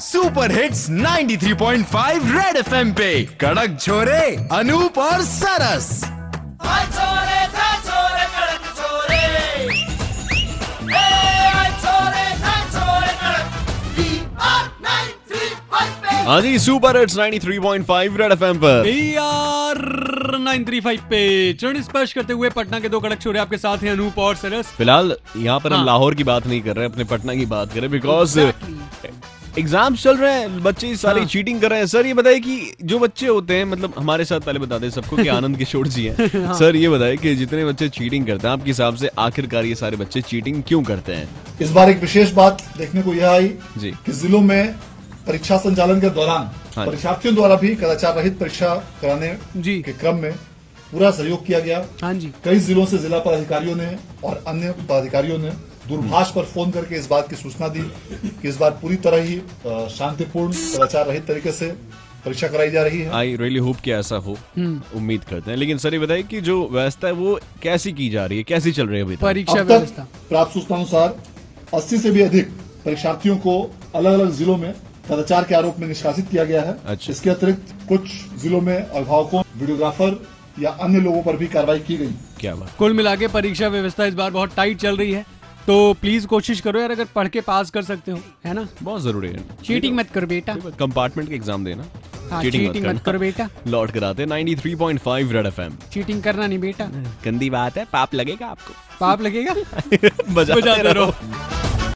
Super hits 93.5 red FM पे कड़क छोरे अनूप और सरस। हाँ जी, सुपर हिट्स 93.5 रेड एफएम पर 935 पे चरण स्पर्श करते हुए पटना के दो कड़क छोरे आपके साथ हैं अनूप और सरस। फिलहाल यहाँ पर हम लाहौर की बात नहीं कर रहे, अपने पटना की बात कर रहे, बिकॉज एग्जाम चल रहे हैं, बच्चे सारी चीटिंग कर रहे हैं। सर ये बताइए कि जो बच्चे होते हैं, मतलब हमारे साथ पहले बता दें सबको कि आनंद किशोर जी हैं। सर ये बताइए कि जितने बच्चे चीटिंग करते हैं, आपके हिसाब से आखिरकार ये सारे बच्चे चीटिंग क्यों करते हैं? इस बार एक विशेष बात देखने को यह आई जी कि जिलों में परीक्षा संचालन के दौरान परीक्षार्थियों द्वारा भी कदाचार रहित परीक्षा कराने के क्रम में पूरा सहयोग किया गया। हाँ जी, कई जिलों से जिला पदाधिकारियों ने और अन्य पदाधिकारियों ने दूरभाष पर फोन करके इस बात की सूचना दी कि इस बार पूरी तरह ही शांतिपूर्ण कदाचार रहित तरीके से परीक्षा कराई जा रही है। आई रियली होप कि ऐसा हो, उम्मीद करते हैं। लेकिन सर ये बताइए कि जो व्यवस्था है वो कैसी की जा रही है, कैसी चल रही है अभी तक? परीक्षा अब व्यवस्था तक प्राप्त सूचना अनुसार 80 से भी अधिक परीक्षार्थियों को अलग अलग जिलों में कदाचार के आरोप में निष्कासित किया गया है। अच्छा। इसके अतिरिक्त कुछ जिलों में अभिभावकों, वीडियोग्राफर या अन्य लोगों पर भी कार्रवाई की गई। क्या बात। कुल मिला के परीक्षा व्यवस्था इस बार बहुत टाइट चल रही है, तो प्लीज कोशिश करो यार, अगर पढ़ के पास कर सकते हो, है ना? बहुत जरूरी है। चीटिंग मत कर बेटा, कंपार्टमेंट के एग्जाम देना, चीटिंग मत कर बेटा। लौट कर आते हैं 93.5 रेड एफएम। चीटिंग करना नहीं बेटा, गंदी बात है, पाप लगेगा आपको। पाप लगेगा। बजाते रहो।